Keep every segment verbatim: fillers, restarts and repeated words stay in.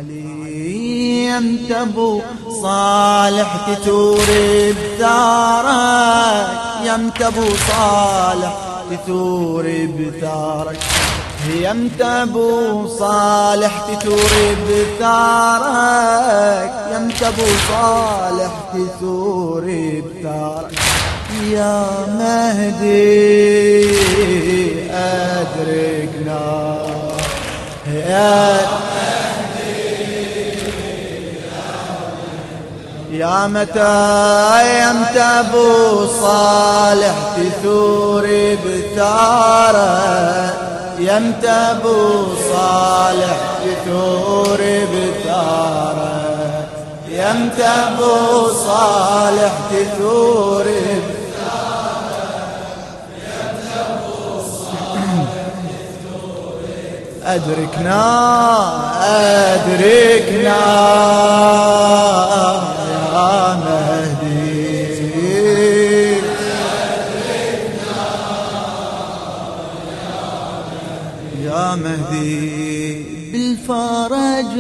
علي يمت ابو صالح تثور بثارك، يمت ابو صالح تثور بثارك، يمت ابو صالح تثور بثارك، يمت ابو صالح تثور بثارك. يا مهدي أدركنا، يا يا متى يمت ابو صالح تثور بثارك، يمت ابو صالح تثور بثارك، يمت ابو صالح تثور بثارك، أدركنا أدركنا يا مهدي، يا مهدي بالفرج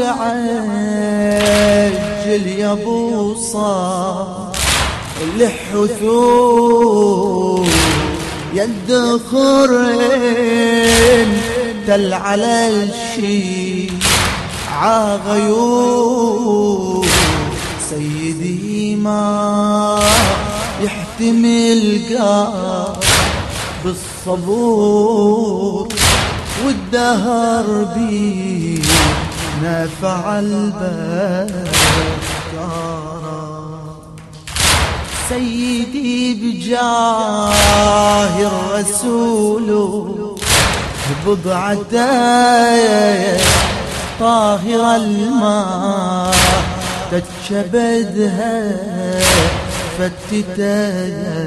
عجل يا ابو صالح حثور يدخرين تل على الشيعة غيور، سيدي ما يحتمل قلب بالصبور، والدهر بي نفع البشارة، سيدي بجاه الرسول بضعته طاهرة الماء تتشبدها فتتها،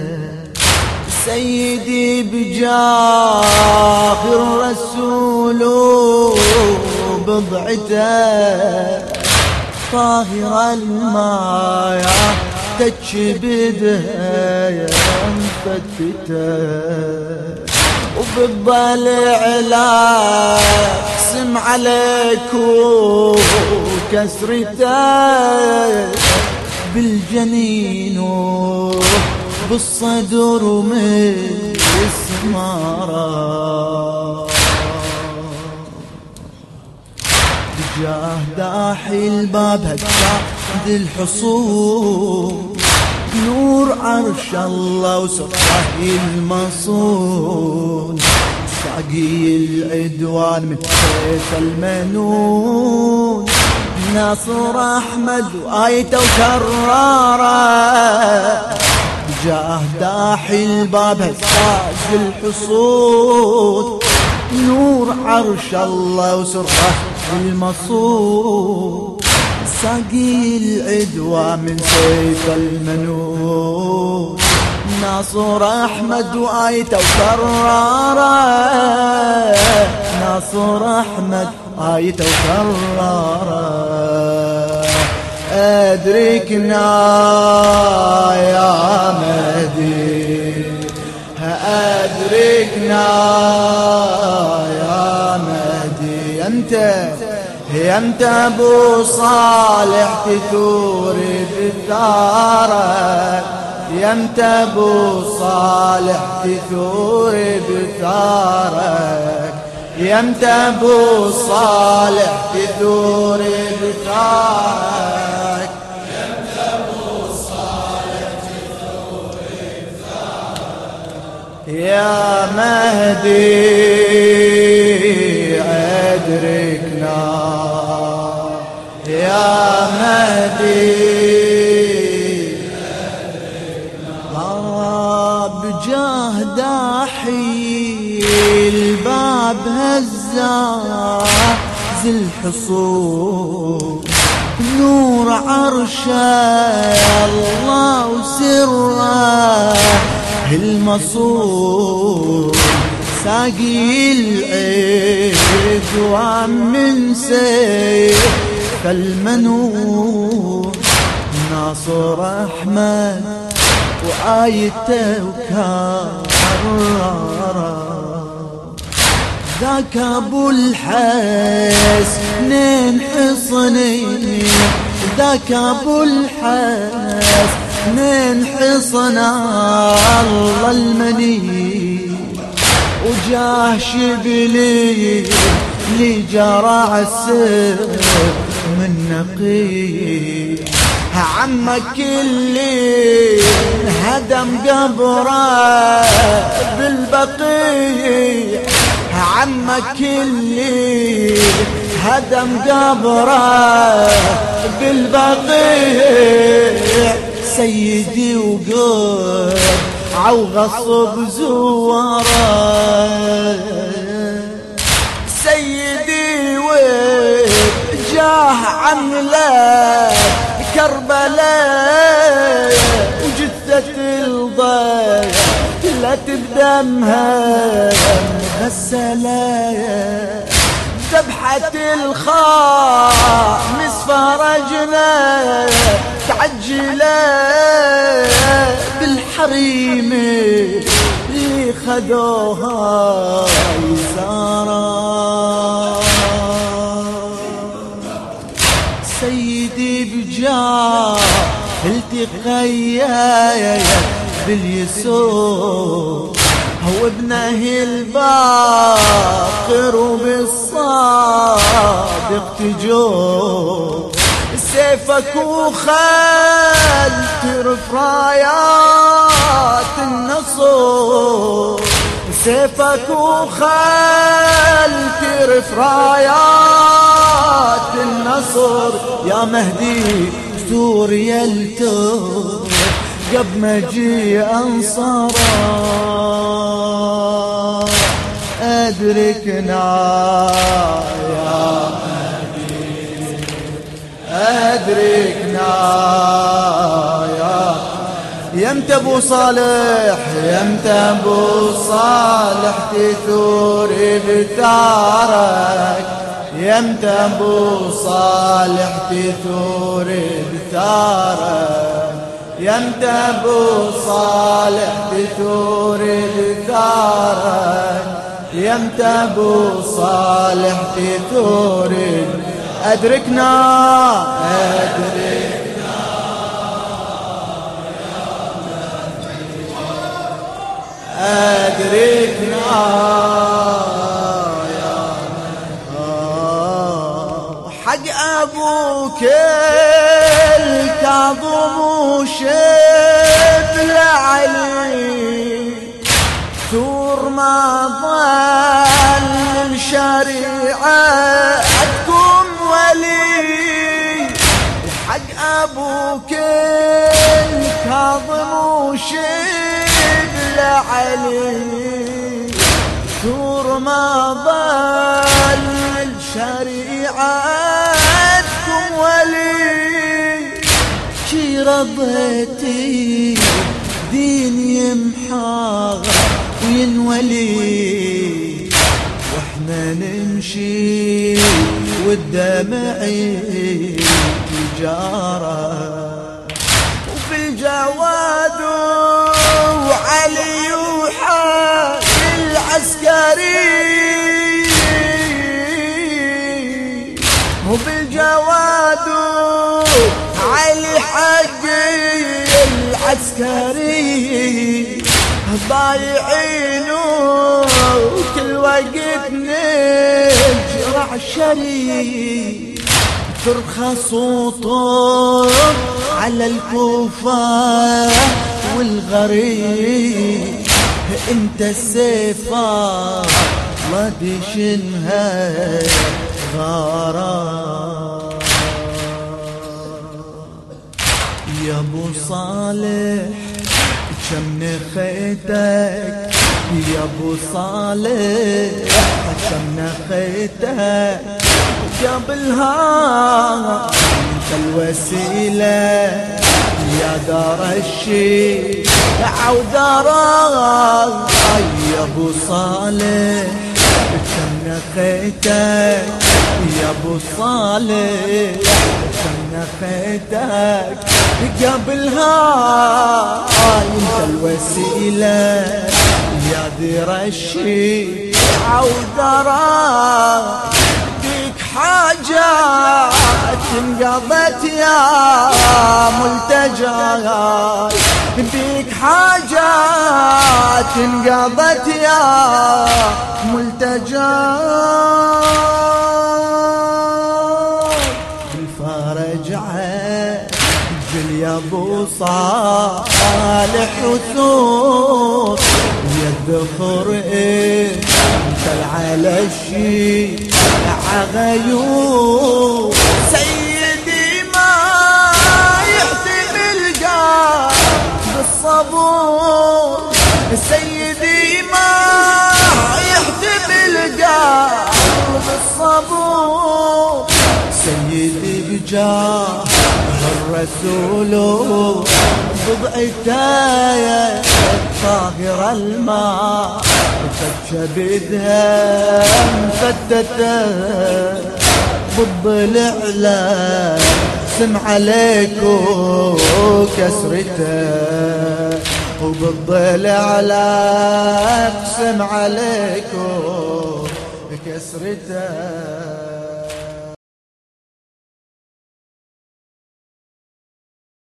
سيدي بجاه الرسول بضعته طاهرة الماء تتشبدها فتتها، وبالضلع لا اقسم عليك وكسرته بالجنين بالصدر مسمارا، بجاه داحي الباب هداد الحصون، نور عرش الله وسطح المصون، ساقي العدوان من سيف المنون، ناصر احمد وايته وكراره، جاه داحي الباب هزاز الحصون، نور عرش الله وسطح المصون، ساقي العدوى من سيف المنون، ناصر احمد وايته وكراره، ناصر احمد وايته وكراره، ادركنا يا مهدي ادركنا يا مهدي، انت يمت ابو صالح تثور بثارك، يمت ابو صالح تثور بثارك، يمت ابو صالح تثور بثارك، يمت ابو صالح تثور بثارك، يا مهدي أدركنا يا مهدي، بجاه داحي الباب هزاز الحصون، نور عرشه الله وسره المصون، ساقي العدوان من سيف المنون، ناصر احمد وآيته وكرره، ذاك ابو الحسنين حصني، ذاك ابو الحسنين حصن الله المني، وجاه شبلي اللي جرع السر من نقي، عمك اللي هدم قبره بالبقيع، عمك اللي هدم قبره بالبقيع، سيدي وقرع وغصب زواره، سيدي وجاه عمله كربلاء، وجثة الضيع كلت بدمها غسلايا، ذبحة الخامس فرجنا تعجلا بالحريم اللي خذوها يسارا، سيدي بجاه التقيا باليسوع، هو ابنه الباقر وبالصادق تجور، سيفك وخلت رايات النصر، سيفك وخلت رايات النصر، يا مهدي سوريا التوب قبل ما جي انصاره، ادركنا يا مهدي ادركنا يا يمتى ابو صالح، يمتى ابو صالح تثور بثارك، يمتى ابو صالح تثور بثارك، يمتى ابو صالح تثور بثارك، يمتى ابو صالح تثور، ادركنا ادركنا ادركنا يا حق ابوك الكاظم وشبل علي، ثور ما ظل الشريعتكم ولي، حق ابوك الكاظم وشبل علي، ثور ما ظل الشريعتكم ولي، شي رضيتي دين يمحى وينولي، واحنا نمشي والدمع تجاره، وفي الجواد وعلي وحاج العسكري، وبالجواد علي حقي العسكري، ضايعين وكل وقت نجرع شري، ترخص وطب على الكوفة والغريب، انت السيفة لا دشنها غارة، يا ابو صالح كم نخيتك، يا ابو صالح كم نخيتك، قبلها انت الوسيلة يا دار الشيعة ودار، يا ابو صالح كم نخيتك، يا ابو صالح كم نخيتك، قبلها انت الوسيلة يا دير الشيعة عودرا بيك حاجات انقضت يا ملتجاي، بيك حاجات انقضت يا ملتجاي. بالفرج عجل يا ابو صالح وثوق يا الذخر انت على الشيء عغيوب. سيدي ما يحتمل قلب بالصبور، سيدي ما يحتمل قلب بالصبور. سيدي بجاه الرسول بضعته طاهر الماء فكبدها مفتته بالضلع لا سم عليكو كسرته، وبالضلع لا اقسم عليكو كسرته.